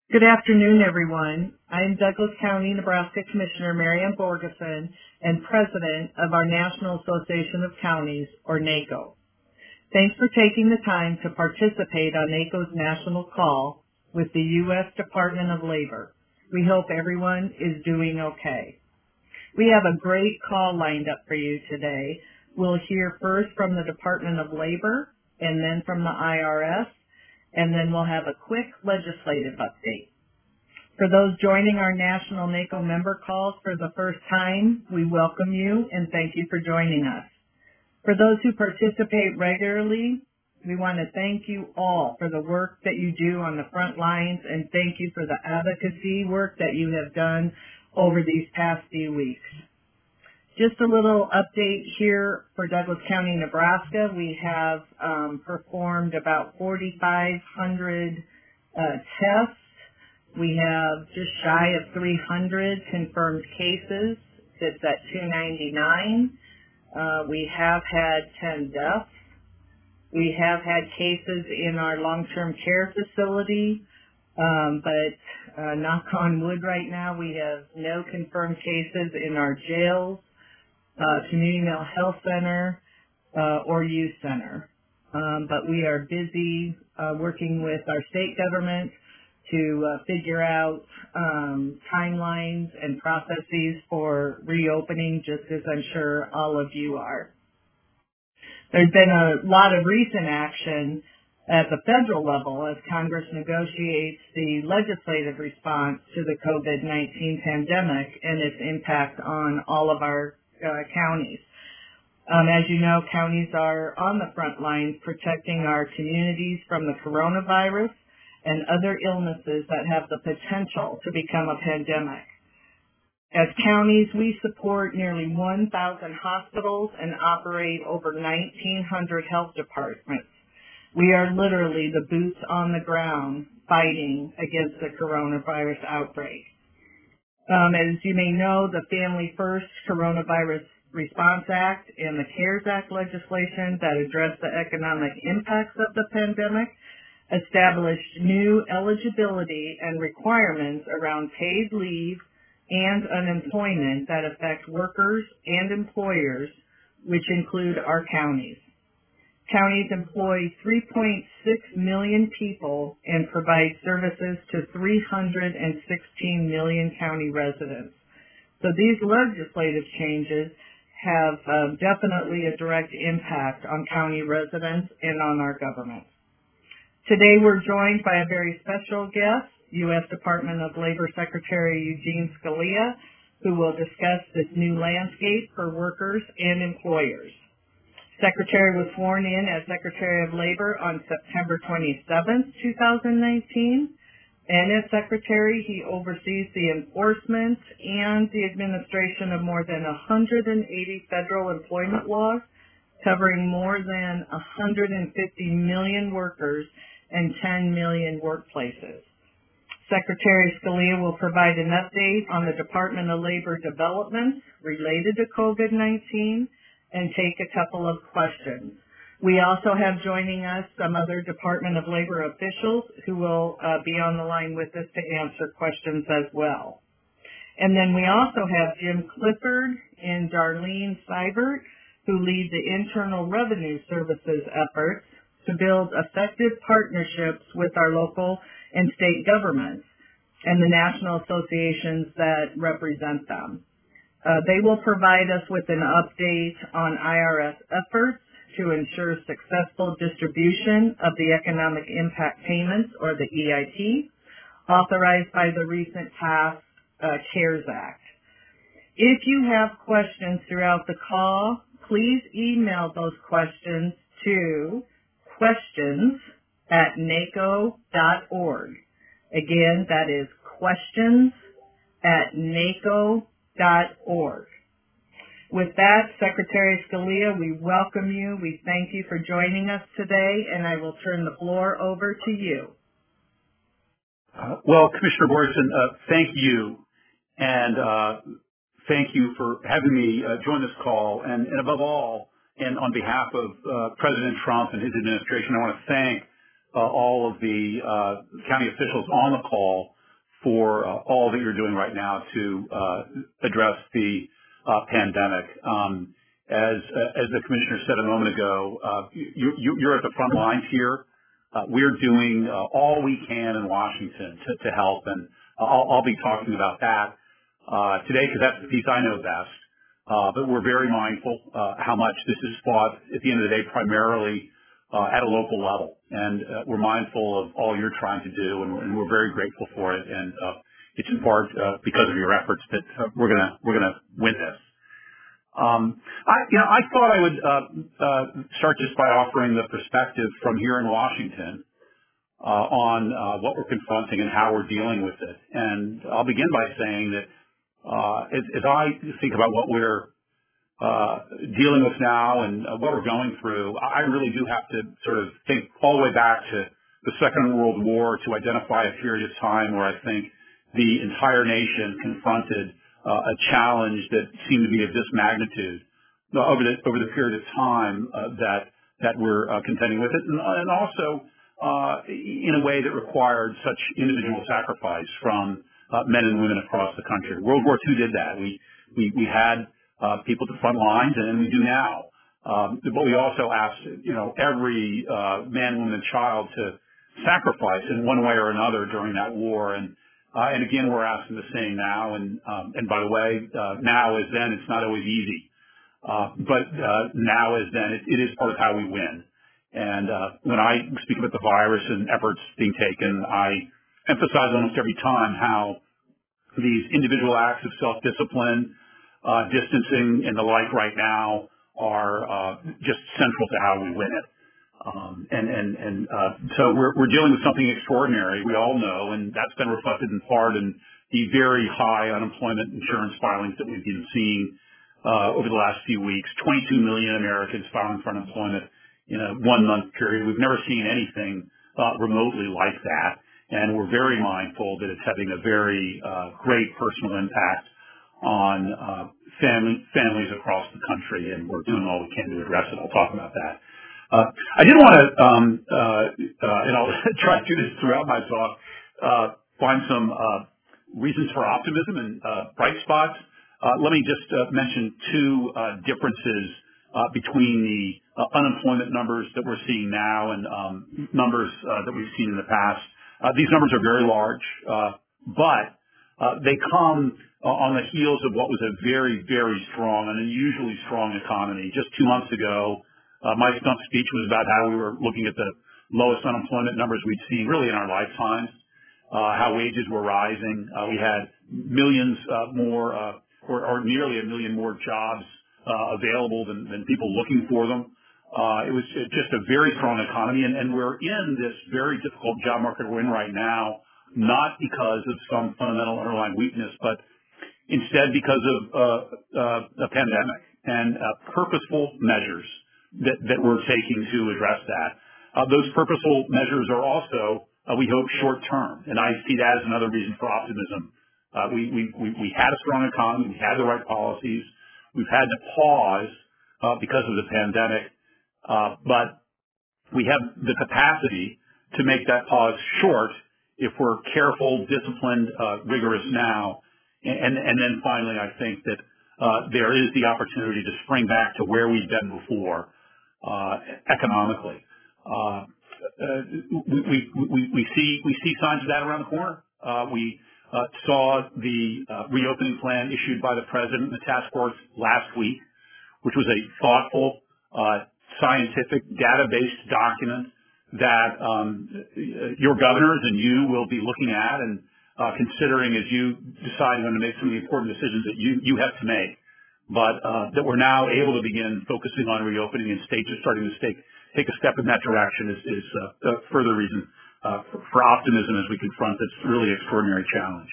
Good afternoon, everyone. I'm Douglas County, Nebraska Commissioner Marianne Borgeson and President of our National Association of Counties, or NACO. Thanks for taking the time to participate on NACO's national call with the U.S. Department of Labor. We hope everyone is doing okay. We have a great call lined up for you today. We'll hear first from the Department of Labor and then from the IRS, and then we'll have a quick legislative update. For those joining our national NACO member calls for the first time, we welcome you and thank you for joining us. For those who participate regularly, we want to thank you all for the work that you do on the front lines and thank you for the advocacy work that you have done over these past few weeks. Just a little update here for Douglas County, Nebraska. We have performed about 4,500 tests. We have just shy of 300 confirmed cases. It's at 299. We have had 10 deaths. We have had cases in our long-term care facility, but knock on wood right now, we have no confirmed cases in our jails, community mental health center, or youth center. But we are busy working with our state government to figure out timelines and processes for reopening, just as I'm sure all of you are. There's been a lot of recent action at the federal level as Congress negotiates the legislative response to the COVID-19 pandemic and its impact on all of our counties. As you know, counties are on the front lines protecting our communities from the coronavirus and other illnesses that have the potential to become a pandemic. As counties, we support nearly 1,000 hospitals and operate over 1,900 health departments. We are literally the boots on the ground fighting against the coronavirus outbreak. As you may know, the Family First Coronavirus Response Act and the CARES Act legislation that address the economic impacts of the pandemic established new eligibility and requirements around paid leave and unemployment that affect workers and employers, which include our counties. Counties employ 3.6 million people and provide services to 316 million county residents. So these legislative changes have definitely a direct impact on county residents and on our government. Today we're joined by a very special guest, U.S. Department of Labor Secretary Eugene Scalia, who will discuss this new landscape for workers and employers. Secretary was sworn in as Secretary of Labor on September 27, 2019, and as Secretary, he oversees the enforcement and the administration of more than 180 federal employment laws, covering more than 150 million workers and 10 million workplaces. Secretary Scalia will provide an update on the Department of Labor developments related to COVID-19 and take a couple of questions. We also have joining us some other Department of Labor officials who will be on the line with us to answer questions as well. And then we also have Jim Clifford and Darlene Seibert, who lead the Internal Revenue Services efforts to build effective partnerships with our local and state governments and the national associations that represent them. They will provide us with an update on IRS efforts to ensure successful distribution of the Economic Impact Payments, or the EIP, authorized by the recent passed CARES Act. If you have questions throughout the call, please email those questions to questions@naco.org. Again, that is questions@naco.org. With that, Secretary Scalia, we welcome you. We thank you for joining us today, and I will turn the floor over to you. Well, Commissioner Borgeson, thank you, and thank you for having me join this call. And above all, and on behalf of President Trump and his administration, I want to thank all of the county officials on the call for all that you're doing right now to address the pandemic. As the commissioner said a moment ago, you're at the front lines here. We're doing all we can in Washington to help, and I'll be talking about that today because that's the piece I know best. But we're very mindful how much this is fought at the end of the day primarily at a local level, and we're mindful of all you're trying to do, and we're very grateful for it. And it's in part because of your efforts that we're gonna win this. I thought I would start just by offering the perspective from here in Washington on what we're confronting and how we're dealing with it. And I'll begin by saying that as I think about what we're dealing with now and what we're going through, I really do have to sort of think all the way back to the Second World War to identify a period of time where I think the entire nation confronted a challenge that seemed to be of this magnitude over the period of time that we're contending with it, and also in a way that required such individual sacrifice from men and women across the country. World War II did that. We had people at the front lines, and we do now. But we also asked, every man, woman, and child to sacrifice in one way or another during that war. And again, we're asking the same now. And by the way, now as then, it's not always easy. But now as then, it is part of how we win. And when I speak about the virus and efforts being taken, I emphasize almost every time how these individual acts of self-discipline, distancing, and the like right now are just central to how we win it. So we're dealing with something extraordinary, we all know, and that's been reflected in part in the very high unemployment insurance filings that we've been seeing over the last few weeks. 22 million Americans filing for unemployment in a 1-month period. We've never seen anything remotely like that, and we're very mindful that it's having a very great personal impact on families across the country, and we're doing all we can to address it. I'll talk about that. I did want to, and I'll try to do this throughout my talk, find some reasons for optimism and bright spots. Let me just mention two differences between the unemployment numbers that we're seeing now and numbers that we've seen in the past. These numbers are very large, but they come on the heels of what was a very, very strong, an unusually strong economy. Just 2 months ago, my stump speech was about how we were looking at the lowest unemployment numbers we'd seen really in our lifetimes, how wages were rising. We had millions more, or nearly 1 million more jobs available than people looking for them. It was just a very strong economy, and we're in this very difficult job market we're in right now, not because of some fundamental underlying weakness, but instead because of the pandemic and purposeful measures that we're taking to address that. Those purposeful measures are also, we hope, short-term, and I see that as another reason for optimism. We had a strong economy, we had the right policies, we've had to pause because of the pandemic, but we have the capacity to make that pause short if we're careful, disciplined, rigorous now. And then finally, I think that there is the opportunity to spring back to where we've been before economically. We see signs of that around the corner. We saw the reopening plan issued by the president and the task force last week, which was a thoughtful, scientific, data-based document that your governors and you will be looking at and considering as you decide when to make some of the important decisions that you have to make. But that we're now able to begin focusing on reopening, and states are starting to take a step in that direction is further reason for optimism as we confront this really extraordinary challenge.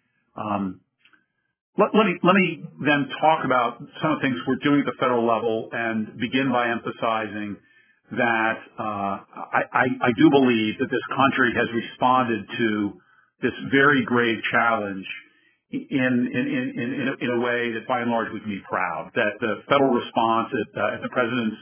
Let me then talk about some of the things we're doing at the federal level and begin by emphasizing that I do believe that this country has responded to this very grave challenge in a way that by and large we can be proud. That the federal response at the president's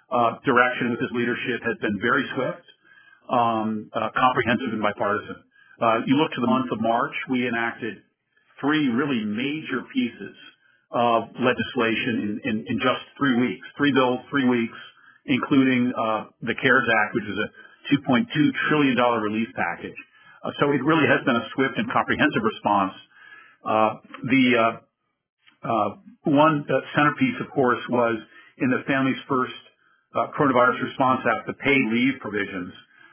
direction with his leadership has been very swift, comprehensive, and bipartisan. You look to the month of March, we enacted three really major pieces of legislation in just 3 weeks. Three bills, 3 weeks, including the CARES Act, which is a $2.2 trillion relief package. So it really has been a swift and comprehensive response. The one centerpiece, of course, was in the Families First Coronavirus Response Act, the paid leave provisions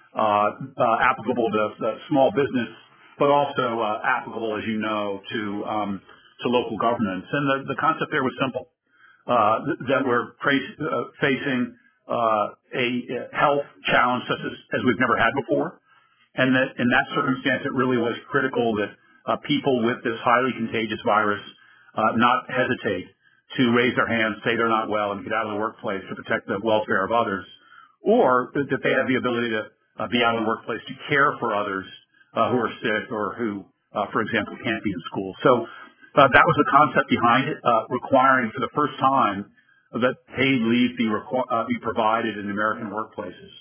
applicable to small business, but also applicable, as you know, to local governments. And the concept there was simple, that we're facing a health challenge such as we've never had before. And that in that circumstance, it really was critical that people with this highly contagious virus not hesitate to raise their hands, say they're not well, and get out of the workplace to protect the welfare of others, or that they have the ability to be out of the workplace to care for others who are sick or who, for example, can't be in school. So that was the concept behind it, requiring for the first time that paid leave be provided in American workplaces.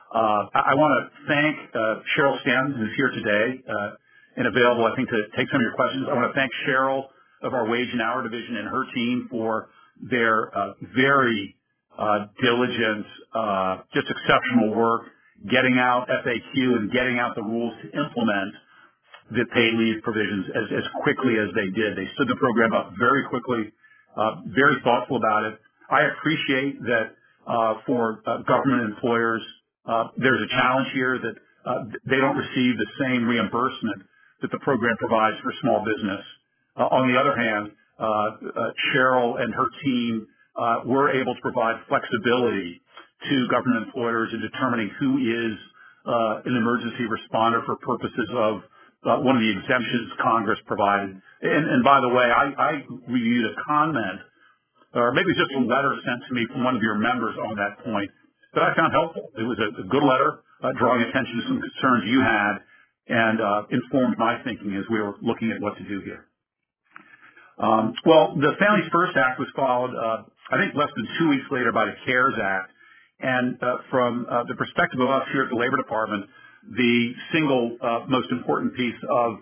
I want to thank Cheryl Stanton, who's here today and available, I think, to take some of your questions. I want to thank Cheryl of our Wage and Hour Division and her team for their very diligent, just exceptional work, getting out FAQ and getting out the rules to implement the paid leave provisions as quickly as they did. They stood the program up very quickly, very thoughtful about it. I appreciate that for government employers, there's a challenge here that they don't receive the same reimbursement that the program provides for small business. On the other hand, Cheryl and her team were able to provide flexibility to government employers in determining who is an emergency responder for purposes of one of the exemptions Congress provided. And by the way, I reviewed a comment, or maybe just a letter sent to me from one of your members on that point that I found helpful. It was a good letter drawing attention to some concerns you had and informed my thinking as we were looking at what to do here. Well, the Families First Act was followed, I think, less than 2 weeks later by the CARES Act. And from the perspective of us here at the Labor Department, the single most important piece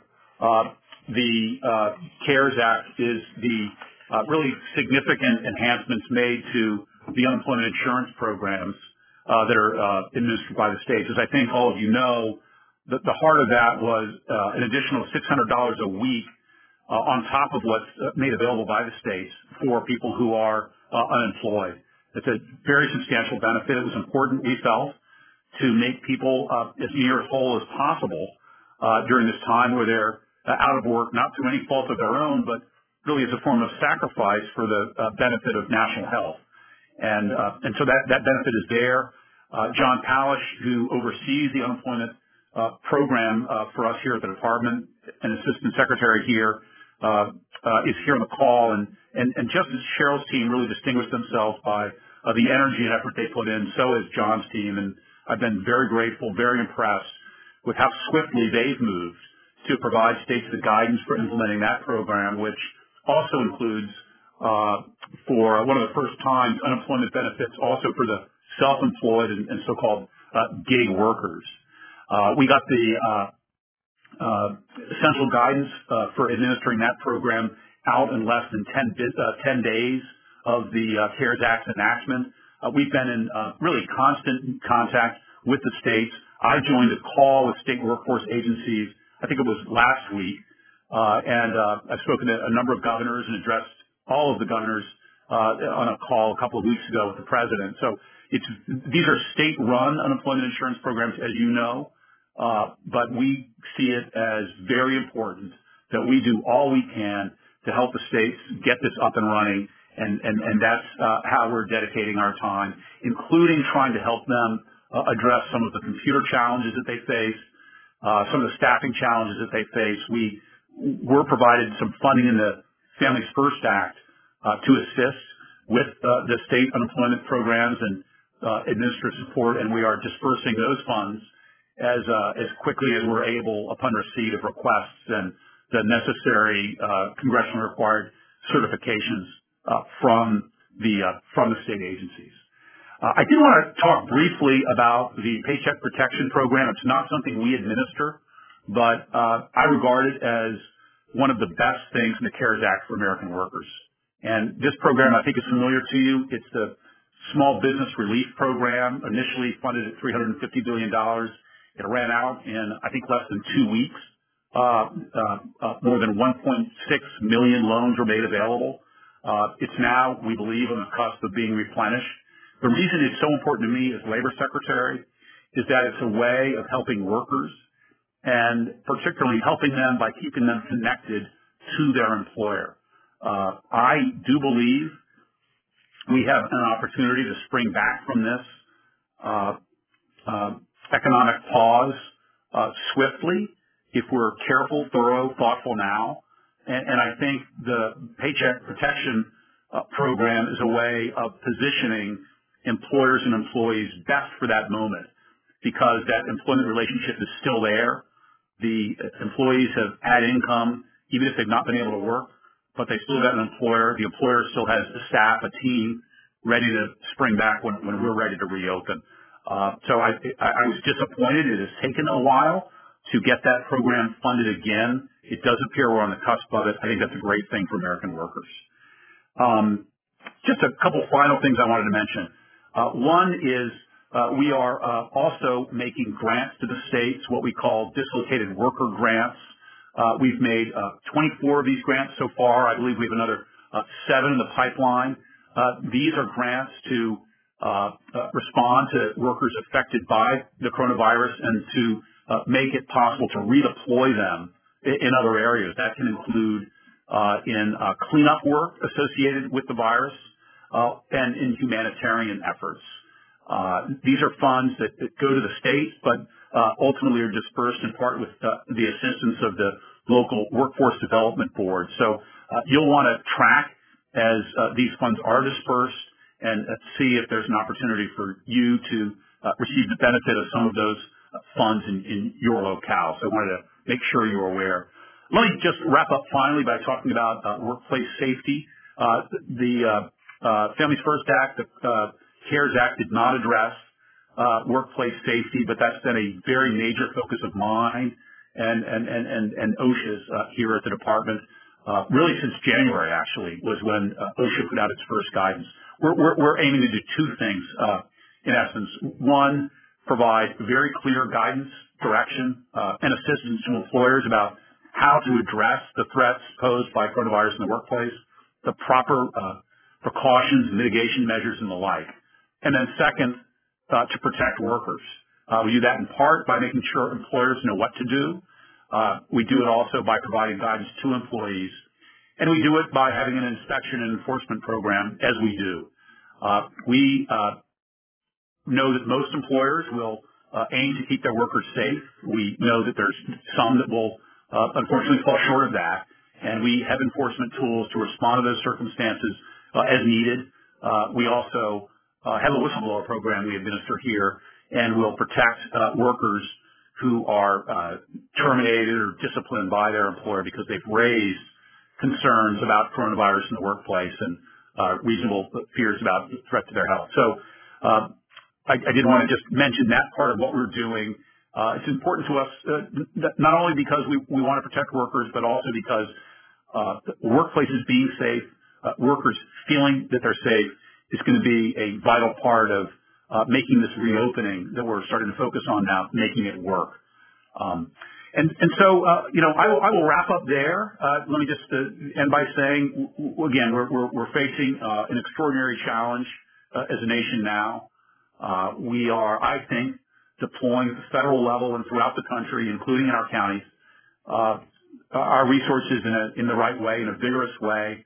of the CARES Act is the really significant enhancements made to the unemployment insurance programs that are administered by the states. As I think all of you know, the heart of that was an additional $600 a week on top of what's made available by the states for people who are unemployed. It's a very substantial benefit. It was important, we felt, to make people as near whole as possible during this time where they're out of work, not through any fault of their own, but really as a form of sacrifice for the benefit of national health. And so that benefit is there. John Palish, who oversees the unemployment program for us here at the department, and Assistant Secretary here, is here on the call. And just as Cheryl's team really distinguished themselves by the energy and effort they put in, so has John's team. And I've been very grateful, very impressed with how swiftly they've moved to provide states the guidance for implementing that program, which also includes, for one of the first times, unemployment benefits also for the self-employed and so-called gig workers. We got the essential guidance for administering that program out in less than 10 days of the CARES Act enactment. We've been in really constant contact with the states. I joined a call with state workforce agencies, I think it was last week, and I've spoken to a number of governors and addressed all of the governors on a call a couple of weeks ago with the president. So these are state-run unemployment insurance programs, as you know, but we see it as very important that we do all we can to help the states get this up and running, and that's how we're dedicating our time, including trying to help them address some of the computer challenges that they face, some of the staffing challenges that they face. We were provided some funding in the Families First Act to assist with the state unemployment programs and administrative support, and we are dispersing those funds as quickly as we're able upon receipt of requests and the necessary congressionally required certifications from the state agencies. I did want to talk briefly about the Paycheck Protection Program. It's not something we administer. but I regard it as one of the best things in the CARES Act for American workers. And this program, I think, is familiar to you. It's the Small Business Relief Program, initially funded at $350 billion. It ran out in, I think, less than 2 weeks. More than 1.6 million loans were made available. It's now, we believe, on the cusp of being replenished. The reason it's so important to me as Labor Secretary is that it's a way of helping workers and particularly helping them by keeping them connected to their employer. I do believe we have an opportunity to spring back from this economic pause swiftly if we're careful, thorough, thoughtful now. And I think the Paycheck Protection Program is a way of positioning employers and employees best for that moment because that employment relationship is still there. The employees have had income even if they've not been able to work, but they still got an employer. The employer still has a staff, a team ready to spring back when we're ready to reopen. So I was disappointed. It has taken a while to get that program funded again. It does appear we're on the cusp of it. I think that's a great thing for American workers. Just a couple final things I wanted to mention. One is we are also making grants to the states, what we call dislocated worker grants. We've made 24 of these grants so far. I believe we have another 7 in the pipeline. These are grants to respond to workers affected by the coronavirus and to make it possible to redeploy them in other areas. That can include in cleanup work associated with the virus and in humanitarian efforts. These are funds that go to the states, but ultimately are dispersed in part with the assistance of the local workforce development board. So you'll want to track as these funds are dispersed and see if there's an opportunity for you to receive the benefit of some of those funds in your locale. So I wanted to make sure you're aware. Let me just wrap up finally by talking about workplace safety. The Families First Act, the CARES Act did not address workplace safety, but that's been a very major focus of mine and OSHA's here at the department. Really since January, actually, was when OSHA put out its first guidance. We're aiming to do 2 things, in essence. One, provide very clear guidance, direction, and assistance to employers about how to address the threats posed by coronavirus in the workplace, the proper precautions, mitigation measures, and the like. And then second, to protect workers. We do that in part by making sure employers know what to do. We do it also by providing guidance to employees. And we do it by having an inspection and enforcement program as we do. We know that most employers will aim to keep their workers safe. We know that there's some that will unfortunately fall short of that. And we have enforcement tools to respond to those circumstances as needed. We also have a whistleblower program we administer here and will protect workers who are terminated or disciplined by their employer because they've raised concerns about coronavirus in the workplace and reasonable fears about the threat to their health. So I did want to just mention that part of what we're doing. It's important to us not only because we want to protect workers, but also because workplaces being safe, workers feeling that they're safe is going to be a vital part of making this reopening that we're starting to focus on now, making it work. So I will wrap up there. Let me just end by saying, again, we're facing an extraordinary challenge as a nation now. We are, I think, deploying at the federal level and throughout the country, including in our counties, our resources in the right way, in a vigorous way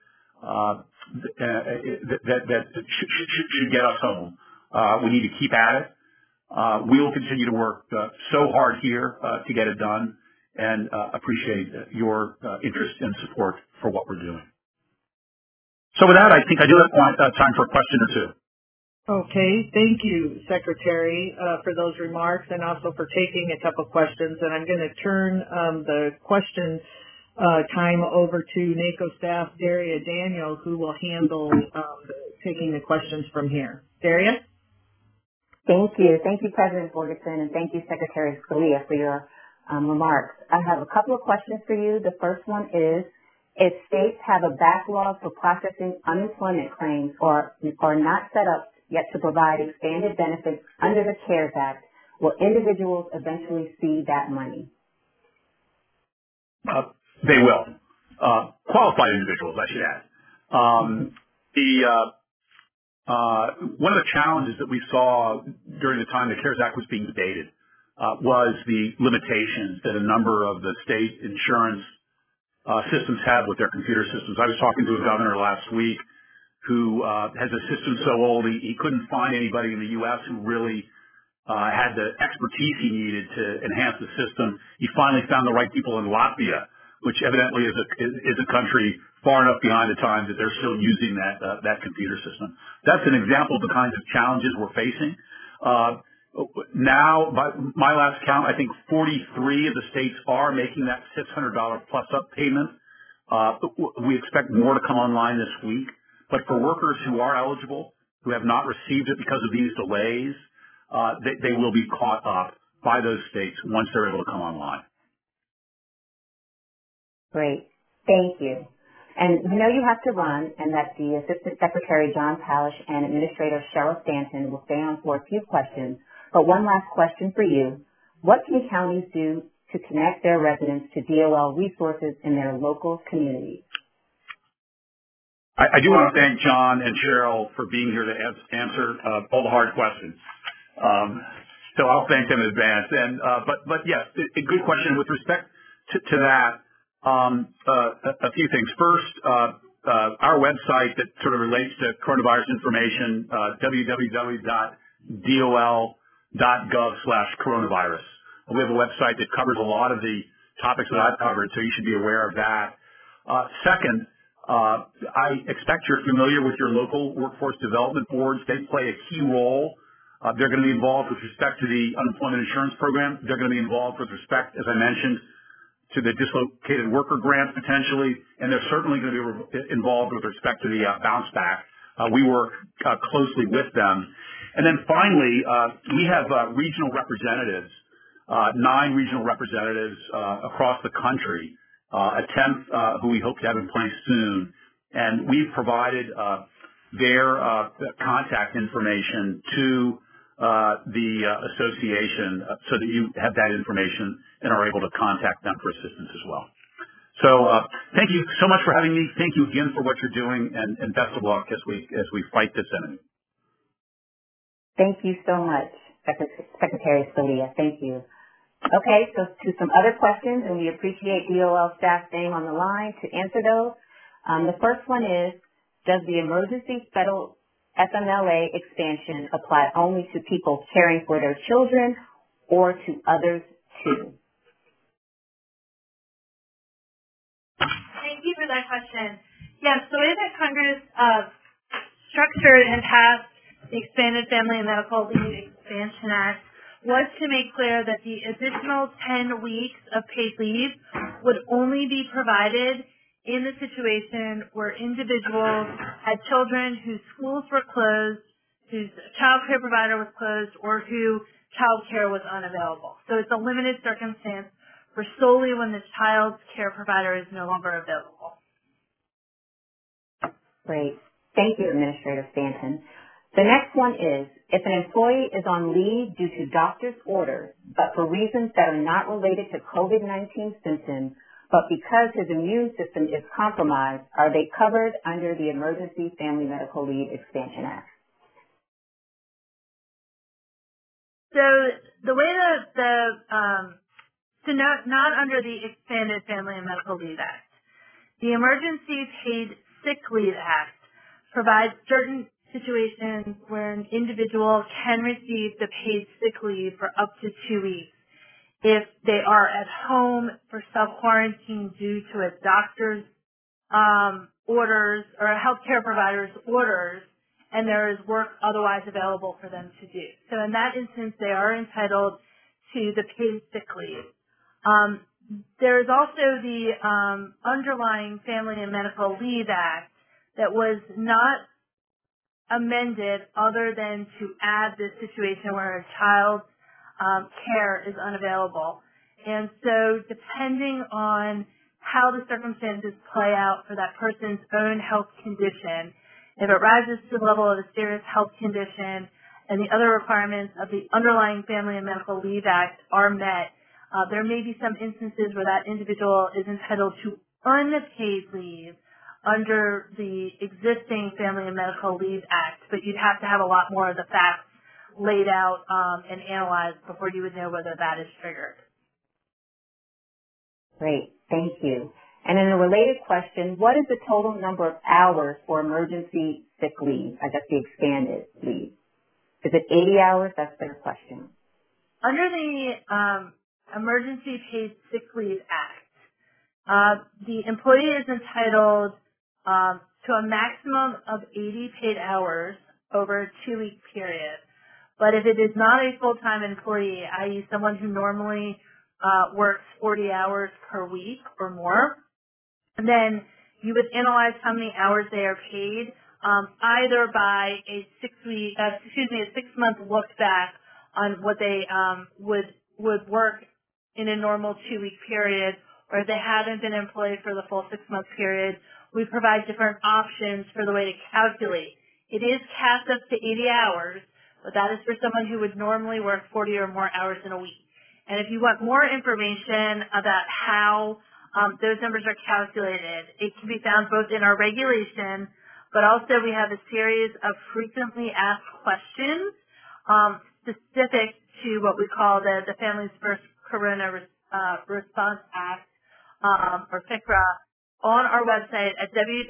that should get us home. We need to keep at it. We will continue to work so hard here to get it done, and appreciate your interest and support for what we're doing. So with that, I think I do have time for a question or two. Okay, thank you, Secretary, for those remarks and also for taking a couple questions. And I'm going to turn the question time over to NACO staff, Daria Daniel, who will handle taking the questions from here. Daria? Thank you. Thank you, President Borgeson, and thank you, Secretary Scalia, for your remarks. I have a couple of questions for you. The first one is, if states have a backlog for processing unemployment claims or are not set up yet to provide expanded benefits under the CARES Act, will individuals eventually see that money? They will. Qualified individuals, I should add. One of the challenges that we saw during the time the CARES Act was being debated was the limitations that a number of the state insurance systems have with their computer systems. I was talking to a governor last week who has a system so old he couldn't find anybody in the U.S. who really had the expertise he needed to enhance the system. He finally found the right people in Latvia, which evidently is a country far enough behind the times that they're still using that computer system. That's an example of the kinds of challenges we're facing. Now, by my last count, I think 43 of the states are making that $600 plus up payment. We expect more to come online this week. But for workers who are eligible, who have not received it because of these delays, they will be caught up by those states once they're able to come online. Great. Thank you. And we know you have to run, and that the Assistant Secretary John Palish and Administrator Cheryl Stanton will stay on for a few questions. But one last question for you. What can counties do to connect their residents to DOL resources in their local communities? I do want to thank John and Cheryl for being here to answer all the hard questions. So I'll thank them in advance. And but yes, a good question with respect to that. A few things. First, our website that sort of relates to coronavirus information, www.dol.gov/coronavirus. We have a website that covers a lot of the topics that I've covered, so you should be aware of that. Second, I expect you're familiar with your local workforce development boards. They play a key role. They're going to be involved with respect to the unemployment insurance program. They're going to be involved with respect, as I mentioned, to the dislocated worker grant potentially, and they're certainly going to be involved with respect to the bounce back. We work closely with them. And then finally, we have regional representatives, 9 regional representatives across the country, a 10th who we hope to have in place soon. And we've provided their contact information to the association so that you have that information and are able to contact them for assistance as well. So thank you so much for having me. Thank you again for what you're doing, and best of luck as we fight this enemy. Thank you so much, Secretary Scalia. Thank you. Okay, so to some other questions, and we appreciate DOL staff staying on the line to answer those. The first one is, does the emergency federal FMLA expansion apply only to people caring for their children or to others too? Thank you for that question. Yes, the way that Congress structured and passed the Expanded Family and Medical Leave Expansion Act was to make clear that the additional 10 weeks of paid leave would only be provided in the situation where individuals had children whose schools were closed, whose child care provider was closed, or who child care was unavailable. So it's a limited circumstance for solely when the child's care provider is no longer available. Great. Thank you, Administrator Stanton. The next one is, if an employee is on leave due to doctor's orders, but for reasons that are not related to COVID-19 symptoms, but because his immune system is compromised, are they covered under the Emergency Family Medical Leave Expansion Act? So the way that not under the Expanded Family and Medical Leave Act. The Emergency Paid Sick Leave Act provides certain situations where an individual can receive the paid sick leave for up to 2 weeks if they are at home for self-quarantine due to a doctor's orders or a healthcare provider's orders, and there is work otherwise available for them to do. So in that instance, they are entitled to the paid sick leave. There is also the underlying Family and Medical Leave Act that was not amended other than to add this situation where a child's care is unavailable. And so depending on how the circumstances play out for that person's own health condition, if it rises to the level of a serious health condition and the other requirements of the underlying Family and Medical Leave Act are met, there may be some instances where that individual is entitled to unpaid leave under the existing Family and Medical Leave Act, but you'd have to have a lot more of the facts laid out and analyzed before you would know whether that is triggered. Great, thank you. And then a related question, what is the total number of hours for emergency sick leave, I guess the expanded leave? Is it 80 hours? That's their question. Under the Emergency Paid Sick Leave Act, the employee is entitled to a maximum of 80 paid hours over a 2-week period. But if it is not a full-time employee, i.e. someone who normally works 40 hours per week or more, then you would analyze how many hours they are paid, either by a 6-month look back on what they would work in a normal 2-week period, or if they haven't been employed for the full 6-month period, we provide different options for the way to calculate. It is capped up to 80 hours, but that is for someone who would normally work 40 or more hours in a week. And if you want more information about how those numbers are calculated, it can be found both in our regulation, but also we have a series of frequently asked questions specific to what we call the Families First Corona Response Act, or FCRA, on our website at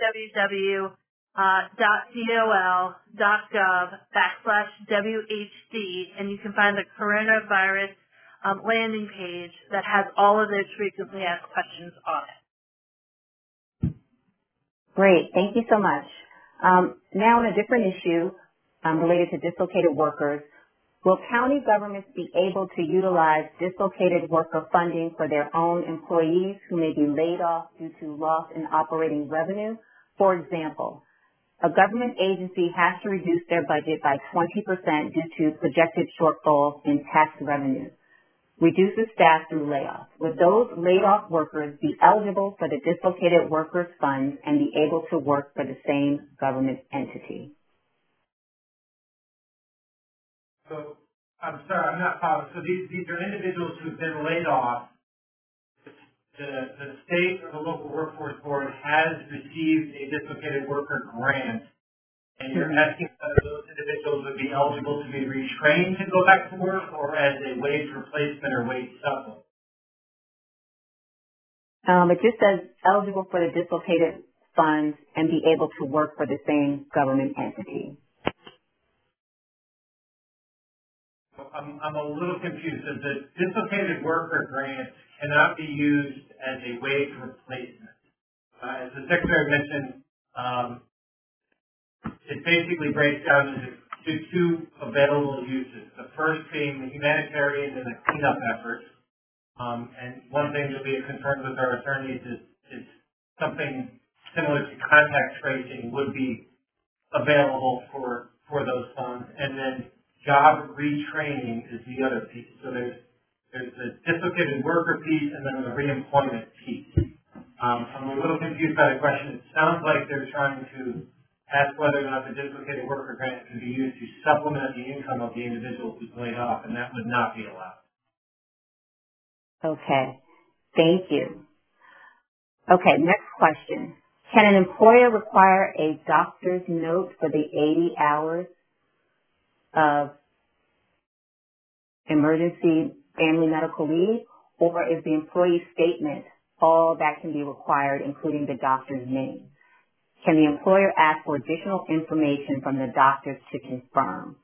www.dol.gov/WHD, and you can find the coronavirus landing page that has all of those frequently asked questions on it. Great, thank you so much. Now on a different issue related to dislocated workers, will county governments be able to utilize dislocated worker funding for their own employees who may be laid off due to loss in operating revenue? For example, a government agency has to reduce their budget by 20% due to projected shortfalls in tax revenue. Reduces staff through layoffs. Would those laid off workers be eligible for the dislocated workers fund and be able to work for the same government entity? So, I'm sorry, I'm not following. So these are individuals who've been laid off. The state or the local workforce board has received a dislocated worker grant, and you're asking whether those individuals would be eligible to be retrained to go back to work or as a wage replacement or wage supplement? It just says eligible for the dislocated funds and be able to work for the same government entity. I'm a little confused. The dislocated worker grant cannot be used as a wage replacement. As the Secretary mentioned, it basically breaks down into two available uses. The first being the humanitarian and the cleanup efforts. And one thing that we have confirmed with our attorneys is something similar to contact tracing would be available for those funds. And then job retraining is the other piece. So there's the dislocated worker piece and then the reemployment piece. I'm a little confused by the question. It sounds like they're trying to ask whether or not the dislocated worker grant can be used to supplement the income of the individual who's laid off, and that would not be allowed. Okay, thank you. Okay, next question. Can an employer require a doctor's note for the 80 hours of emergency family medical leave, or is the employee statement all that can be required, including the doctor's name? Can the employer ask for additional information from the doctors to confirm?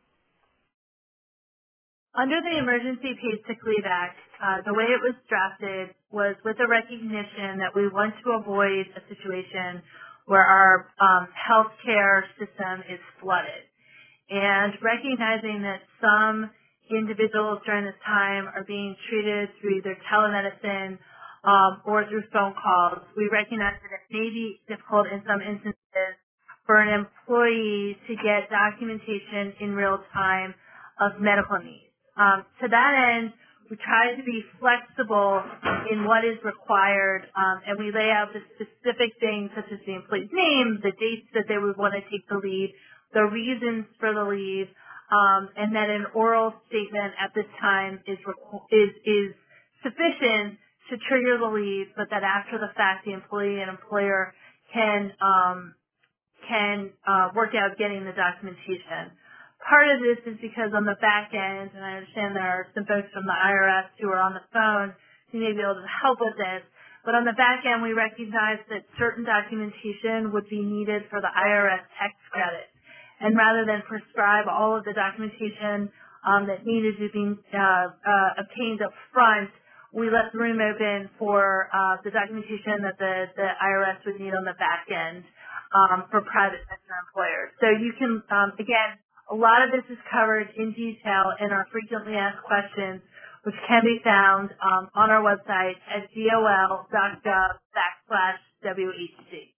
Under the Emergency Paid Sick Leave Act, the way it was drafted was with a recognition that we want to avoid a situation where our healthcare system is flooded. And recognizing that some individuals during this time are being treated through either telemedicine or through phone calls, we recognize that it may be difficult in some instances for an employee to get documentation in real time of medical needs. To that end, We try to be flexible in what is required, and we lay out the specific things such as the employee's name, the dates that they would want to take the leave, the reasons for the leave, and that an oral statement at this time is sufficient to trigger the leave, but that after the fact, the employee and employer can work out getting the documentation. Part of this is because on the back end, and I understand there are some folks from the IRS who are on the phone who may be able to help with this, but on the back end, we recognize that certain documentation would be needed for the IRS tax credit. And rather than prescribe all of the documentation that needed to be obtained up front, we left the room open for the documentation that the IRS would need on the back end for private sector employers. So you can, again, a lot of this is covered in detail in our frequently asked questions, which can be found on our website at dol.gov/WHC.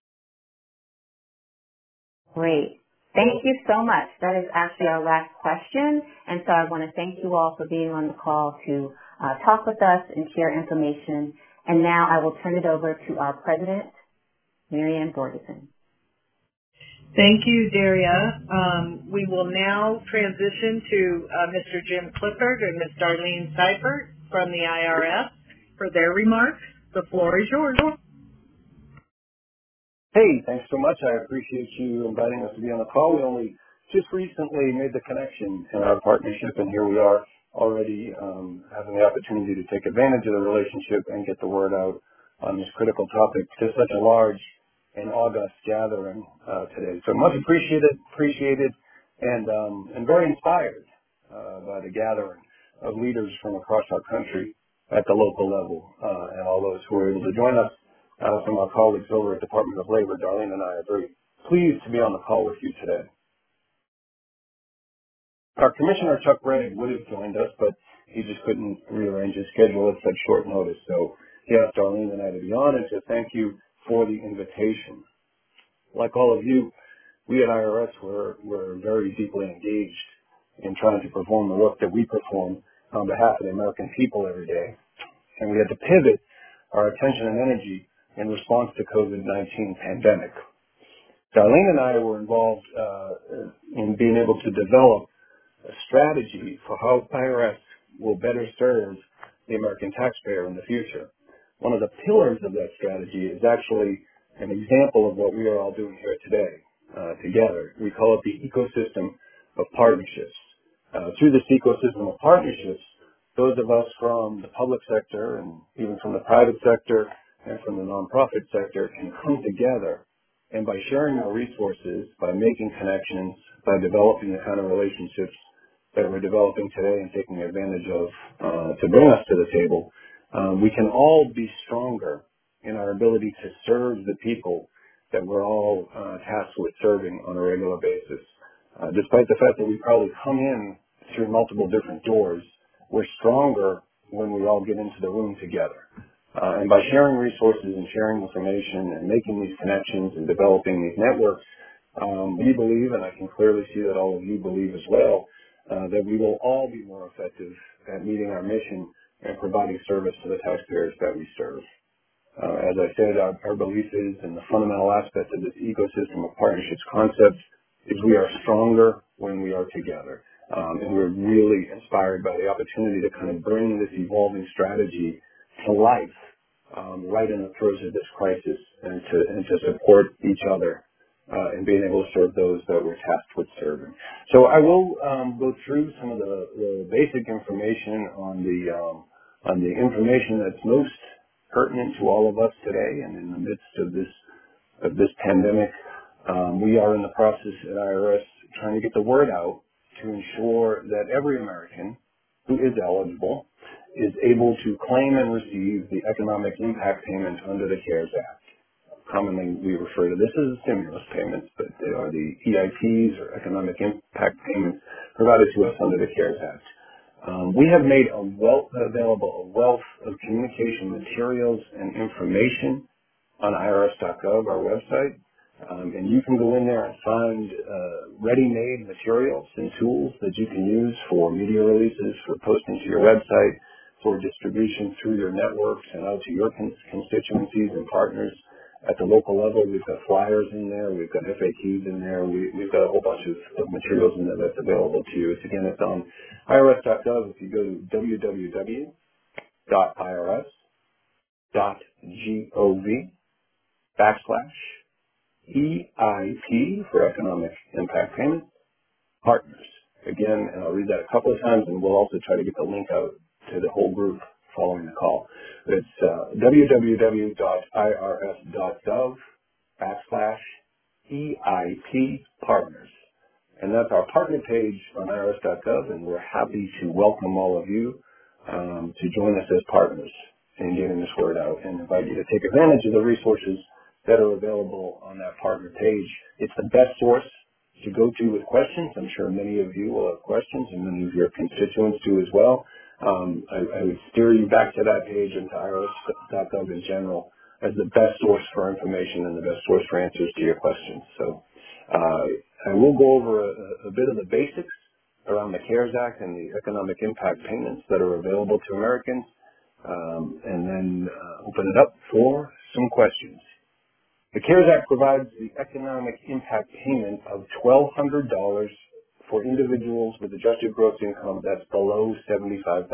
Great. Thank you so much. That is actually our last question. And so I want to thank you all for being on the call to talk with us and share information. And now I will turn it over to our president, Mary Ann Borgeson. Thank you, Daria. We will now transition to Mr. Jim Clifford and Ms. Darlene Seifert from the IRS for their remarks. The floor is yours. Hey, thanks so much. I appreciate you inviting us to be on the call. We only just recently made the connection in our partnership, and here we are already having the opportunity to take advantage of the relationship and get the word out on this critical topic to such a large and august gathering today. So much appreciated, and very inspired by the gathering of leaders from across our country at the local level, and all those who were able to join us from our colleagues over at Department of Labor. Darlene and I are very pleased to be on the call with you today. Our Commissioner, Chuck Bragg, would have joined us, but he just couldn't rearrange his schedule at such short notice. So he asked Darlene and I to be on and to thank you for the invitation. Like all of you, we at IRS were very deeply engaged in trying to perform the work that we perform on behalf of the American people every day. And we had to pivot our attention and energy in response to COVID-19 pandemic. Darlene and I were involved in being able to develop a strategy for how IRS will better serve the American taxpayer in the future. One of the pillars of that strategy is actually an example of what we are all doing here today together. We call it the ecosystem of partnerships. Through this ecosystem of partnerships, those of us from the public sector and even from the private sector and from the nonprofit sector can come together, and by sharing our resources, by making connections, by developing the kind of relationships that we're developing today and taking advantage of to bring us to the table, we can all be stronger in our ability to serve the people that we're all tasked with serving on a regular basis. Despite the fact that we probably come in through multiple different doors, we're stronger when we all get into the room together. And by sharing resources and sharing information and making these connections and developing these networks, we believe, and I can clearly see that all of you believe as well, that we will all be more effective at meeting our mission and providing service to the taxpayers that we serve. As I said, our belief is, and the fundamental aspect of this ecosystem of partnerships concept is we are stronger when we are together. And we're really inspired by the opportunity to kind of bring this evolving strategy to life right in the throes of this crisis, and to support each other and being able to serve those that we're tasked with serving. So I will go through some of the basic information on the information that's most pertinent to all of us today, and in the midst of this pandemic, we are in the process at IRS trying to get the word out to ensure that every American who is eligible is able to claim and receive the economic impact payments under the CARES Act. Commonly, we refer to this as stimulus payments, but they are the EIPs, or economic impact payments, provided to us under the CARES Act. We have made available a wealth of communication materials and information on irs.gov, our website, and you can go in there and find ready-made materials and tools that you can use for media releases, for posting to your website, for distribution through your networks and out to your constituencies and partners. At the local level, we've got flyers in there, we've got FAQs in there, we've got a whole bunch of materials in there that's available to you. Again, it's on irs.gov. If you go to www.irs.gov/EIP for Economic Impact Payment Partners. Again, and I'll read that a couple of times, and we'll also try to get the link out to the whole group following the call. It's www.irs.gov/EIP Partners. And that's our partner page on irs.gov, and we're happy to welcome all of you to join us as partners in getting this word out, and invite you to take advantage of the resources that are available on that partner page. It's the best source to go to with questions. I'm sure many of you will have questions, and many of your constituents do as well. I would steer you back to that page and to irs.gov in general as the best source for information and the best source for answers to your questions. So I will go over a bit of the basics around the CARES Act and the economic impact payments that are available to Americans, and then open it up for some questions. The CARES Act provides the economic impact payment of $1,200 for individuals with adjusted gross income that's below $75,000.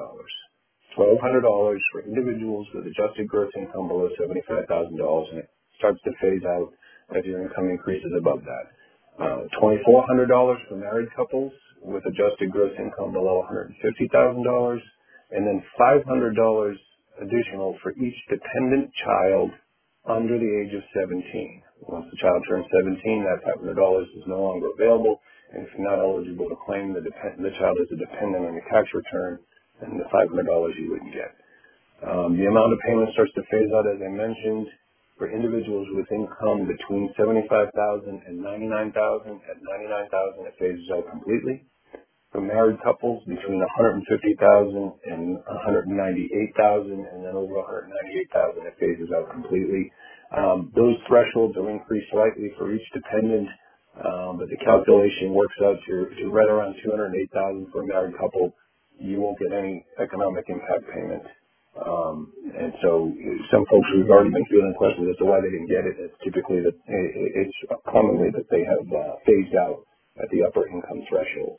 $1,200 for individuals with adjusted gross income below $75,000, and it starts to phase out as your income increases above that. $2,400 for married couples with adjusted gross income below $150,000, and then $500 additional for each dependent child under the age of 17. Once the child turns 17, that $500 is no longer available, and if you're not eligible to claim the child as a dependent on your tax return, then the $500 you wouldn't get. The amount of payment starts to phase out, as I mentioned, for individuals with income between $75,000 and $99,000. At $99,000, it phases out completely. For married couples between $150,000 and $198,000, and then over $198,000, it phases out completely. Those thresholds will increase slightly for each dependent, but the calculation works out to right around $208,000 for a married couple. You won't get any economic impact payment. And so some folks who've already been fielding questions as to why they didn't get it, it's typically that it's commonly that they have phased out at the upper income thresholds.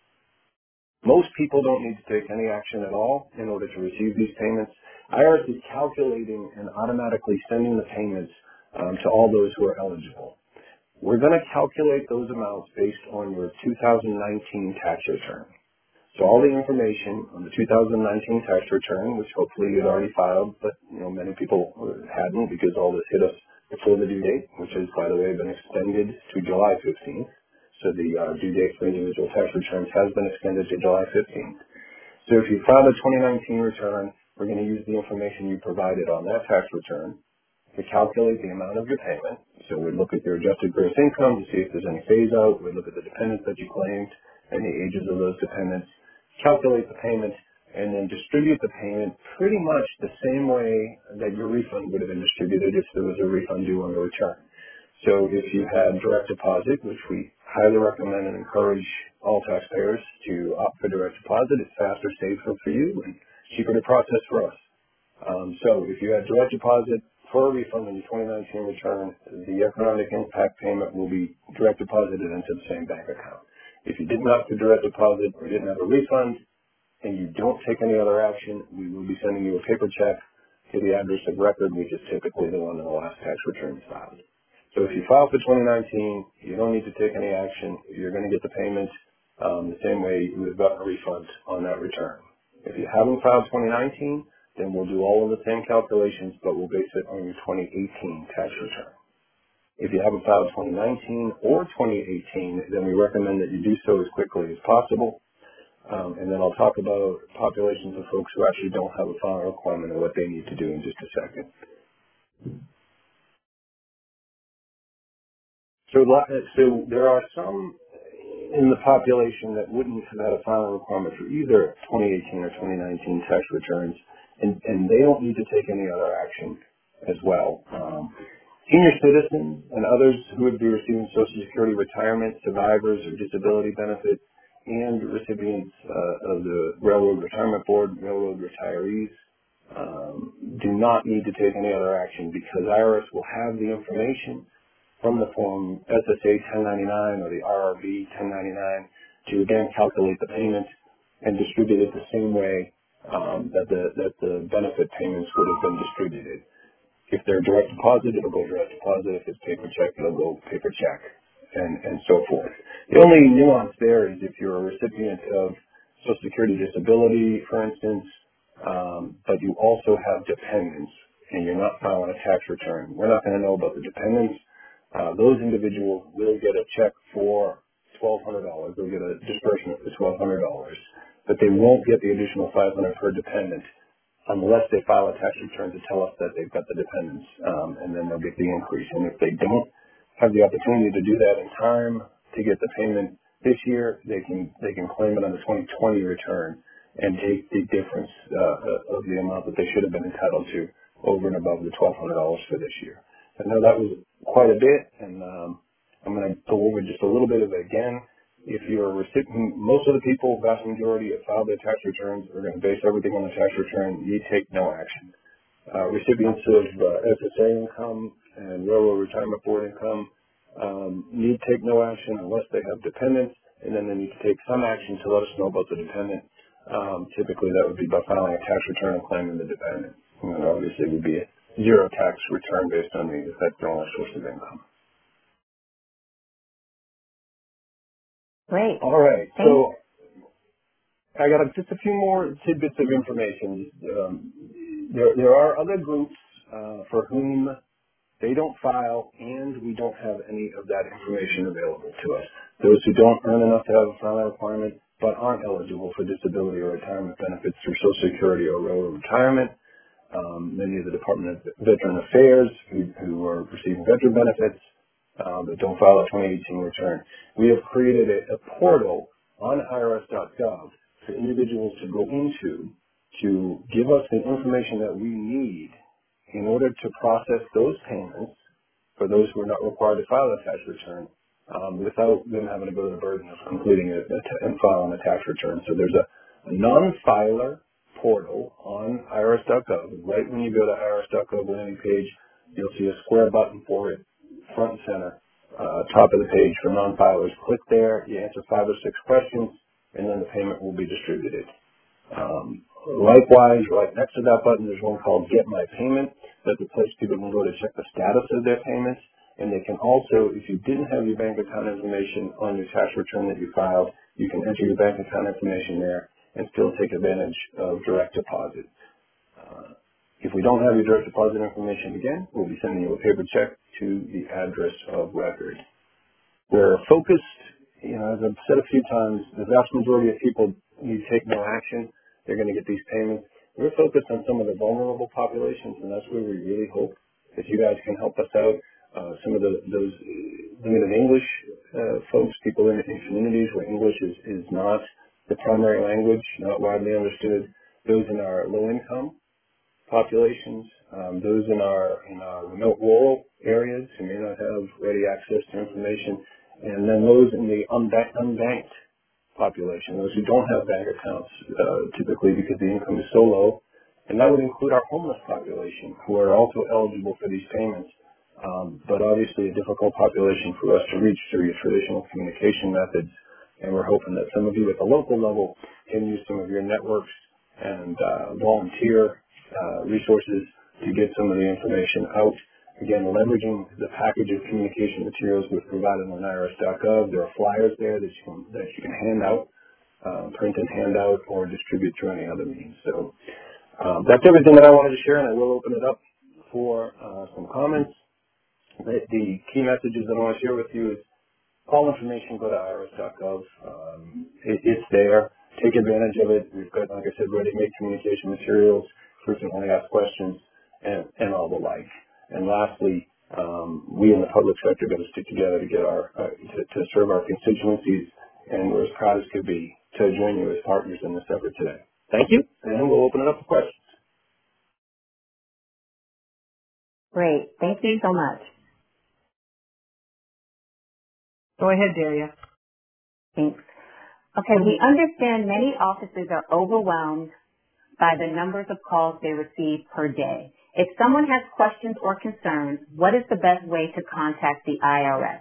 Most people don't need to take any action at all in order to receive these payments. IRS is calculating and automatically sending the payments to all those who are eligible. We're going to calculate those amounts based on your 2019 tax return. So all the information on the 2019 tax return, which hopefully you'd already filed, but many people hadn't because all this hit us before the due date, which has, by the way, been extended to July 15th. So the due date for individual tax returns has been extended to July 15th. So if you file a 2019 return, we're going to use the information you provided on that tax return to calculate the amount of your payment. So we look at your adjusted gross income to see if there's any phase out. We look at the dependents that you claimed and the ages of those dependents, calculate the payment, and then distribute the payment pretty much the same way that your refund would have been distributed if there was a refund due on the return. So if you had direct deposit, which we highly recommend and encourage all taxpayers to opt for direct deposit, it's faster, safer for you, and cheaper to process for us. So if you had direct deposit for a refund on your 2019 return, the economic impact payment will be direct deposited into the same bank account. If you didn't opt for direct deposit or didn't have a refund and you don't take any other action, we will be sending you a paper check to the address of record, which is typically the one in the last tax return filed. So if you file for 2019, you don't need to take any action. You're going to get the payment the same way you would have gotten a refund on that return. If you haven't filed 2019, then we'll do all of the same calculations, but we'll base it on your 2018 tax return. If you haven't filed 2019 or 2018, then we recommend that you do so as quickly as possible. And then I'll talk about populations of folks who actually don't have a filing requirement and what they need to do in just a second. So there are some in the population that wouldn't have had a filing requirement for either 2018 or 2019 tax returns, and they don't need to take any other action as well. Senior citizens and others who would be receiving Social Security retirement, survivors, or disability benefits, and recipients of the Railroad Retirement Board, railroad retirees, do not need to take any other action because IRS will have the information from the form SSA 1099 or the RRB 1099 to again calculate the payment and distribute it the same way that the benefit payments would have been distributed. If they're direct deposit, it'll go direct deposit. If it's paper check, it'll go paper check, and so forth. The only nuance there is if you're a recipient of Social Security disability, for instance, but you also have dependents and you're not filing a tax return, we're not going to know about the dependents. Those individuals will get a check for $1,200. They'll get a disbursement for $1,200, but they won't get the additional $500 per dependent unless they file a tax return to tell us that they've got the dependents, and then they'll get the increase. And if they don't have the opportunity to do that in time to get the payment this year, they can claim it on the 2020 return and take the difference of the amount that they should have been entitled to over and above the $1,200 for this year. I know that was quite a bit, and I'm going to go over just a little bit of it again. If you're a recipient, most of the people, vast majority, have filed their tax returns. We're going to base everything on the tax return. You take no action. Recipients of SSA income and Railroad Retirement Board income need to take no action unless they have dependents, and then they need to take some action to let us know about the dependent. Typically, that would be by filing a tax return and claiming the dependent. And obviously, it would be a zero tax return based on the effect on our source of income. Great. All right. So I got just a few more tidbits of information. There are other groups for whom they don't file, and we don't have any of that information available to us. Those who don't earn enough to have a filing requirement but aren't eligible for disability or retirement benefits through Social Security or Railroad Retirement. Many of the Department of Veteran Affairs who are receiving veteran benefits but don't file a 2018 return. We have created a portal on irs.gov for individuals to go into to give us the information that we need in order to process those payments for those who are not required to file a tax return without them having to go to the burden of completing and filing a tax return. So there's a non-filer portal on irs.gov. Right when you go to irs.gov landing page, you'll see a square button for it, front and center, top of the page for non-filers. Click there, you answer 5 or 6 questions, and then the payment will be distributed. Likewise, right next to that button, there's one called Get My Payment. That's a place people can go to check the status of their payments. And they can also, if you didn't have your bank account information on your tax return that you filed, you can enter your bank account information there and still take advantage of direct deposit. If we don't have your direct deposit information again, we'll be sending you a paper check to the address of record. We're focused, as I've said a few times, the vast majority of people need to take no action. They're going to get these payments. We're focused on some of the vulnerable populations, and that's where we really hope that you guys can help us out. Some of those limited English folks, people in communities where English is not the primary language, not widely understood. Those in our low-income populations, those in our remote rural areas who may not have ready access to information, and then those in the unbanked population, those who don't have bank accounts typically because the income is so low. And that would include our homeless population who are also eligible for these payments, but obviously a difficult population for us to reach through your traditional communication methods. And we're hoping that some of you at the local level can use some of your networks and volunteer resources to get some of the information out. Again, leveraging the package of communication materials we've provided on irs.gov. There are flyers there that you can hand out, print and hand out, or distribute through any other means. So that's everything that I wanted to share, and I will open it up for some comments. The key messages that I want to share with you is all information, go to irs.gov. It's there. Take advantage of it. We've got, like I said, ready-made communication materials, frequently asked questions, and all the like. And lastly, we in the public sector got to stick together to get to serve our constituencies, and we're as proud as could be to join you as partners in this effort today. Thank you, and we'll open it up for questions. Great. Thank you so much. Go ahead, Daria. Thanks. Okay, we understand many offices are overwhelmed by the numbers of calls they receive per day. If someone has questions or concerns, what is the best way to contact the IRS?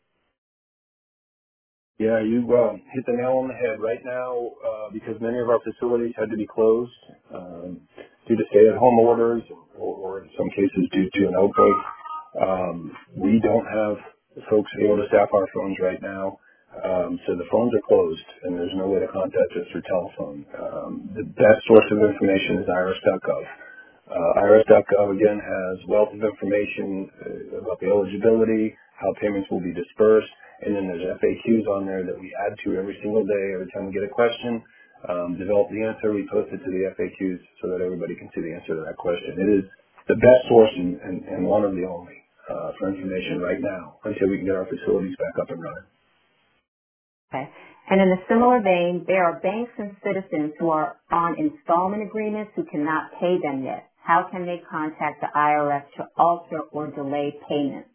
Yeah, you hit the nail on the head. Right now, because many of our facilities had to be closed due to stay-at-home orders or in some cases due to an outbreak, we don't have folks able to staff our phones right now. So the phones are closed, and there's no way to contact us through telephone. The best source of information is irs.gov. IRS.gov, again, has wealth of information about the eligibility, how payments will be dispersed, and then there's FAQs on there that we add to every single day. Every time we get a question, develop the answer, we post it to the FAQs so that everybody can see the answer to that question. It is the best source and one of the only for information right now until we can get our facilities back up and running. Okay. And in a similar vein, there are banks and citizens who are on installment agreements who cannot pay them yet. How can they contact the IRS to alter or delay payments?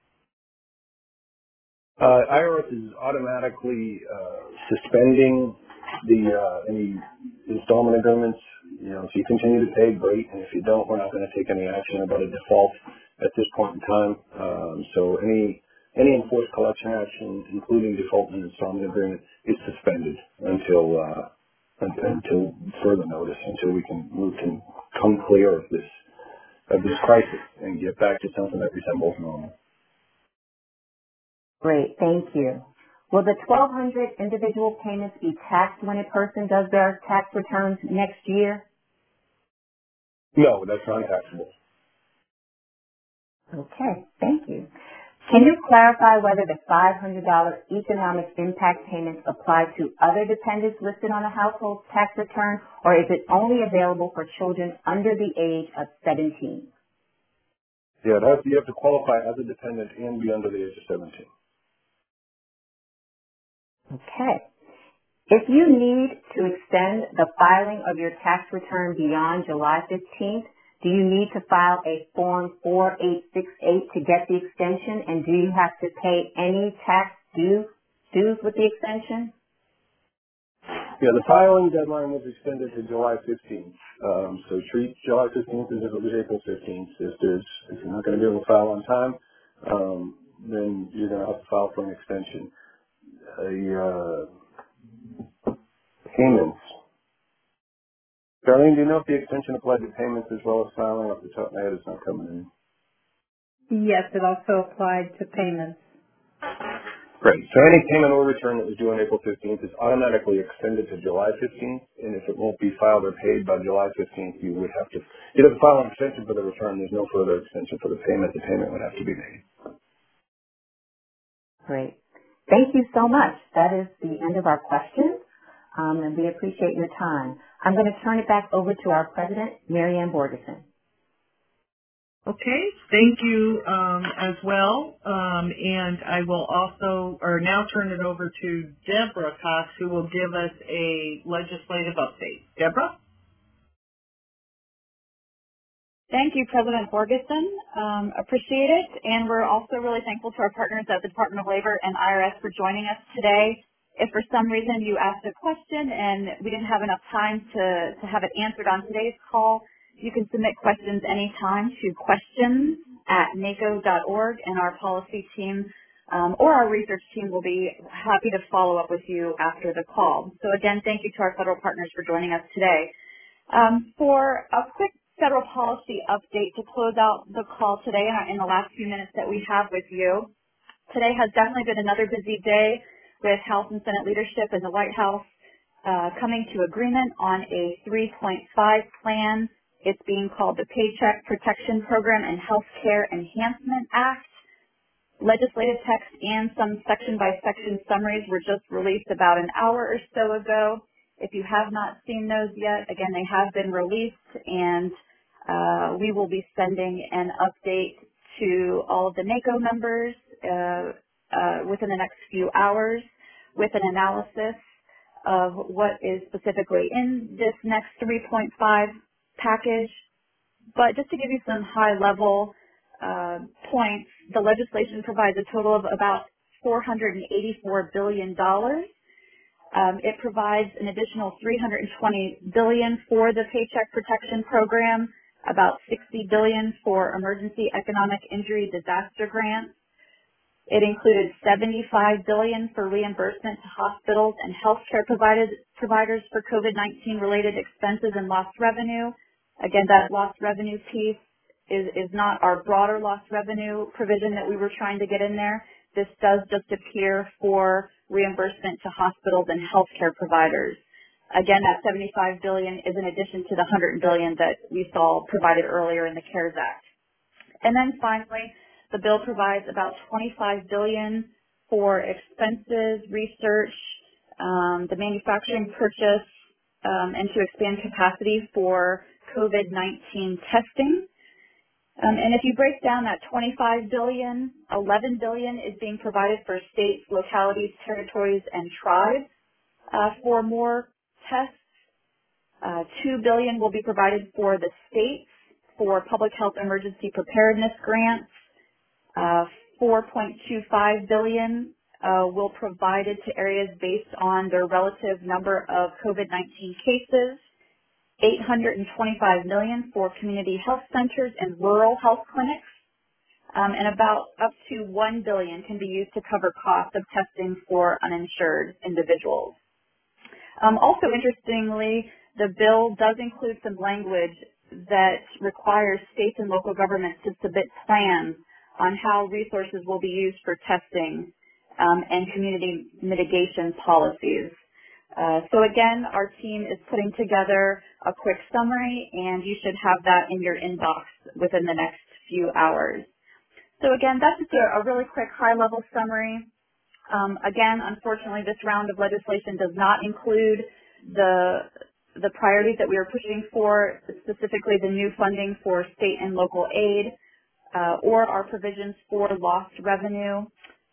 IRS is automatically suspending any installment agreements. If you continue to pay, great, and if you don't, we're not going to take any action about a default at this point in time. So any enforced collection action, including default and installment agreement, is suspended until further notice, until we can come clear of this crisis and get back to something that resembles normal. Great, thank you. Will the 1,200 individual payments be taxed when a person does their tax returns next year? No, that's non-taxable. Okay, thank you. Can you clarify whether the $500 economic impact payments apply to other dependents listed on a household tax return, or is it only available for children under the age of 17? Yeah, you have to qualify as a dependent and be under the age of 17. Okay. If you need to extend the filing of your tax return beyond July 15th, do you need to file a Form 4868 to get the extension, and do you have to pay any tax dues with the extension? Yeah, the filing deadline was extended to July 15th. So treat July 15th as if it was April 15th. If you're not going to be able to file on time, then you're going to have to file for an extension. Payments. Darlene, do you know if the extension applied to payments as well as filing? Off the top of my head, it's not coming in. Yes, it also applied to payments. Great. So any payment or return that was due on April 15th is automatically extended to July 15th, and if it won't be filed or paid by July 15th, you'd have to file an extension for the return. There's no further extension for the payment. The payment would have to be made. Great. Thank you so much. That is the end of our questions, and we appreciate your time. I'm going to turn it back over to our president, Mary Ann Borgeson. Okay, thank you as well. And I will now turn it over to Deborah Cox, who will give us a legislative update. Deborah? Thank you, President Borgeson. Appreciate it. And we're also really thankful to our partners at the Department of Labor and IRS for joining us today. If for some reason you asked a question and we didn't have enough time to have it answered on today's call, you can submit questions anytime to questions@naco.org, and our policy team or our research team will be happy to follow up with you after the call. So again, thank you to our federal partners for joining us today. For a quick federal policy update to close out the call today in the last few minutes that we have with you. Today has definitely been another busy day with House and Senate leadership in the White House coming to agreement on a 3.5 plan. It's being called the Paycheck Protection Program and Healthcare Enhancement Act. Legislative text and some section-by-section summaries were just released about an hour or so ago. If you have not seen those yet, again, they have been released, and we will be sending an update to all of the NACO members within the next few hours with an analysis of what is specifically in this next 3.5 package. But just to give you some high-level points, the legislation provides a total of about $484 billion It provides an additional $320 billion for the Paycheck Protection Program, about $60 billion for emergency economic injury disaster grants. It included $75 billion for reimbursement to hospitals and healthcare providers for COVID-19 related expenses and lost revenue. Again, that lost revenue piece is not our broader lost revenue provision that we were trying to get in there. This does just appear for reimbursement to hospitals and healthcare providers. Again, that $75 billion is in addition to the $100 billion that we saw provided earlier in the CARES Act. And then finally, the bill provides about $25 billion for expenses, research, the manufacturing purchase, and to expand capacity for COVID-19 testing. And if you break down that $25 billion, $11 billion is being provided for states, localities, territories, and tribes for more tests. $2 billion will be provided for the states for public health emergency preparedness grants. $4.25 billion will provided to areas based on their relative number of COVID-19 cases. $825 million for community health centers and rural health clinics, and about up to $1 billion can be used to cover costs of testing for uninsured individuals. Also, interestingly, the bill does include some language that requires states and local governments to submit plans on how resources will be used for testing and community mitigation policies. So again, our team is putting together a quick summary, and you should have that in your inbox within the next few hours. So again, that's just a really quick high-level summary. Again, unfortunately, this round of legislation does not include the priorities that we are pushing for, specifically the new funding for state and local aid, or our provisions for lost revenue.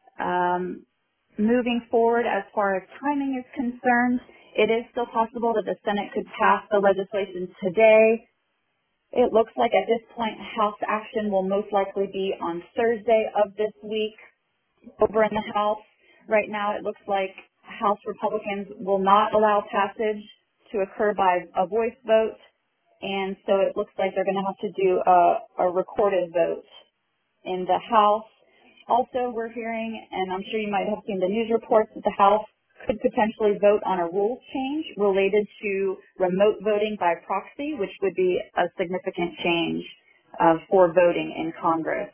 Moving forward, as far as timing is concerned, it is still possible that the Senate could pass the legislation today. It looks like at this point, House action will most likely be on Thursday of this week. Over in the House, right now it looks like House Republicans will not allow passage to occur by a voice vote, and so it looks like they're going to have to do a recorded vote in the House. Also, we're hearing, and I'm sure you might have seen the news reports, that the House could potentially vote on a rules change related to remote voting by proxy, which would be a significant change for voting in Congress.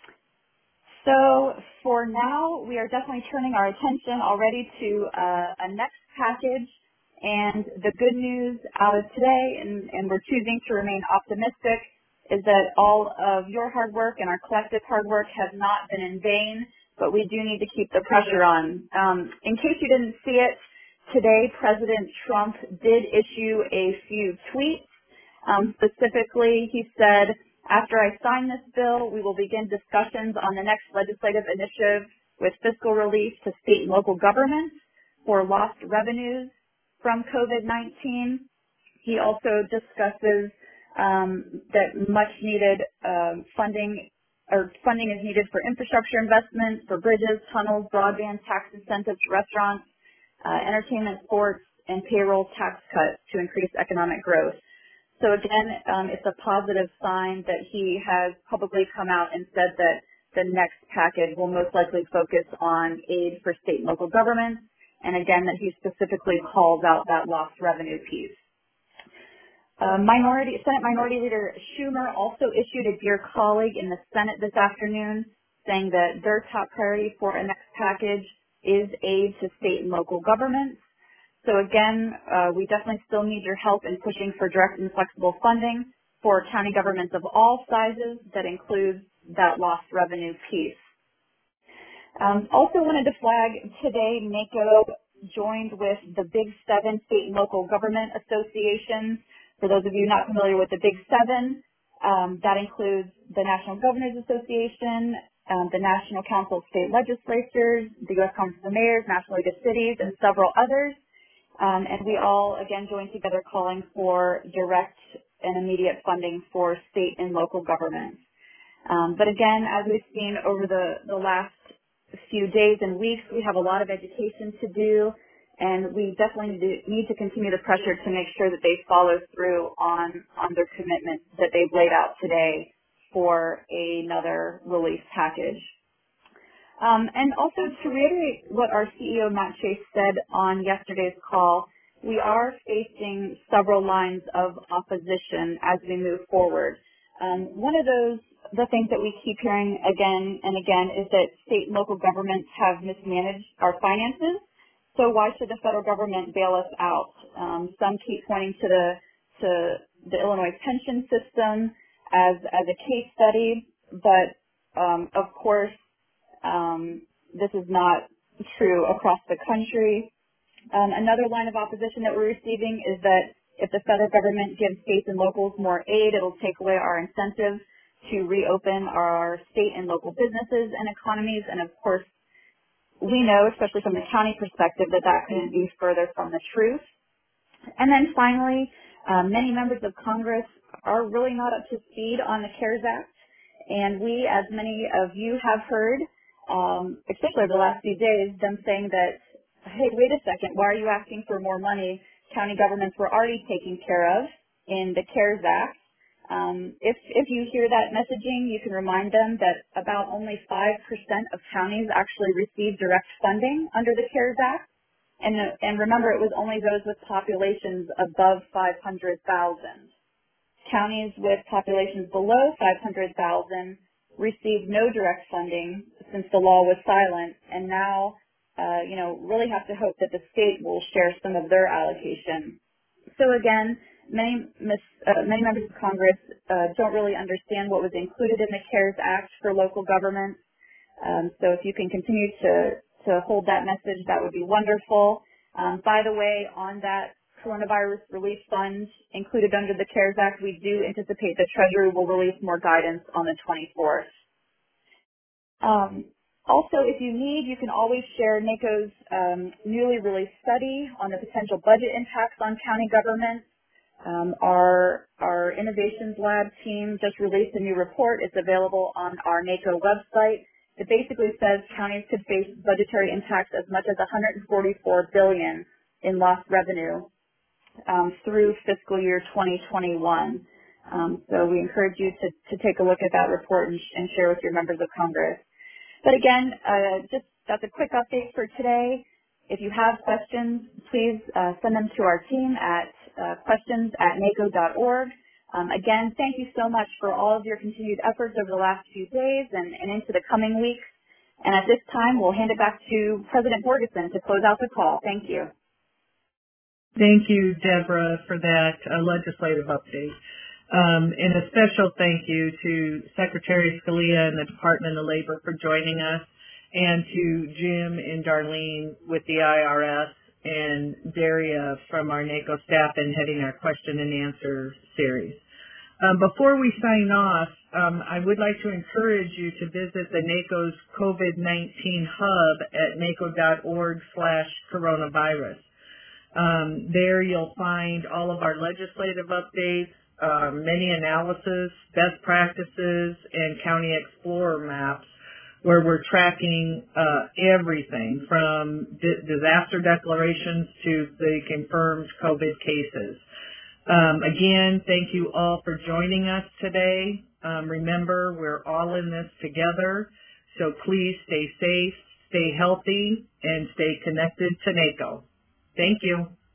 So for now, we are definitely turning our attention already to a next package. And the good news out of today, and we're choosing to remain optimistic, is that all of your hard work and our collective hard work has not been in vain, but we do need to keep the pressure on. In case you didn't see it, today President Trump did issue a few tweets. Specifically, he said, "After I sign this bill, we will begin discussions on the next legislative initiative with fiscal relief to state and local governments for lost revenues from COVID-19. He also discusses that much needed funding is needed for infrastructure investments, for bridges, tunnels, broadband, tax incentives to restaurants, entertainment, sports, and payroll tax cuts to increase economic growth. So again, it's a positive sign that he has publicly come out and said that the next package will most likely focus on aid for state and local governments, and again, that he specifically calls out that lost revenue piece. Senate Minority Leader Schumer also issued a Dear Colleague in the Senate this afternoon saying that their top priority for a next package is aid to state and local governments. So again, we definitely still need your help in pushing for direct and flexible funding for county governments of all sizes that includes that lost revenue piece. Also wanted to flag today, NACO joined with the Big Seven state and local government associations. For those of you not familiar with the Big Seven, that includes the National Governors Association, the National Council of State Legislatures, the U.S. Conference of Mayors, National League of Cities, and several others. And we all, again, joined together calling for direct and immediate funding for state and local governments. But again, as we've seen over the last few days and weeks, we have a lot of education to do, and we definitely need to continue the pressure to make sure that they follow through on their commitment that they've laid out today for another relief package. And also to reiterate what our CEO, Matt Chase, said on yesterday's call, we are facing several lines of opposition as we move forward. One of the things that we keep hearing again and again is that state and local governments have mismanaged our finances. So why should the federal government bail us out? Some keep pointing to the Illinois pension system as a case study, but of course this is not true across the country. Another line of opposition that we're receiving is that if the federal government gives states and locals more aid, it'll take away our incentive to reopen our state and local businesses and economies. And of course, we know, especially from the county perspective, that couldn't be further from the truth. And then finally, many members of Congress are really not up to speed on the CARES Act. And we, as many of you have heard, especially over the last few days, them saying that, hey, wait a second, why are you asking for more money? County governments were already taken care of in the CARES Act. If you hear that messaging, you can remind them that about only 5% of counties actually receive direct funding under the CARES Act. And remember, it was only those with populations above 500,000. Counties with populations below 500,000 received no direct funding since the law was silent, and now really have to hope that the state will share some of their allocation. So again, many members of Congress don't really understand what was included in the CARES Act for local governments. So if you can continue to hold that message, that would be wonderful. By the way, on that coronavirus relief fund included under the CARES Act, we do anticipate the Treasury will release more guidance on the 24th. Also, if you need, you can always share NACO's newly released study on the potential budget impacts on county governments. Our Innovations Lab team just released a new report. It's available on our NACO website. It basically says counties could face budgetary impacts as much as $144 billion in lost revenue through fiscal year 2021. So we encourage you to take a look at that report and share with your members of Congress. But again, that's a quick update for today. If you have questions, please send them to our team at questions@naco.org. Again, thank you so much for all of your continued efforts over the last few days and into the coming weeks. And at this time, we'll hand it back to President Borgeson to close out the call. Thank you. Thank you, Deborah, for that legislative update. And a special thank you to Secretary Scalia and the Department of Labor for joining us, and to Jim and Darlene with the IRS, and Daria from our NACO staff and heading our question and answer series. Before we sign off, I would like to encourage you to visit the NACO's COVID-19 hub at naco.org/coronavirus. There you'll find all of our legislative updates, many analysis, best practices, and County Explorer maps, where we're tracking everything from disaster declarations to the confirmed COVID cases. Again, thank you all for joining us today. Remember, we're all in this together, so please stay safe, stay healthy, and stay connected to NACO. Thank you.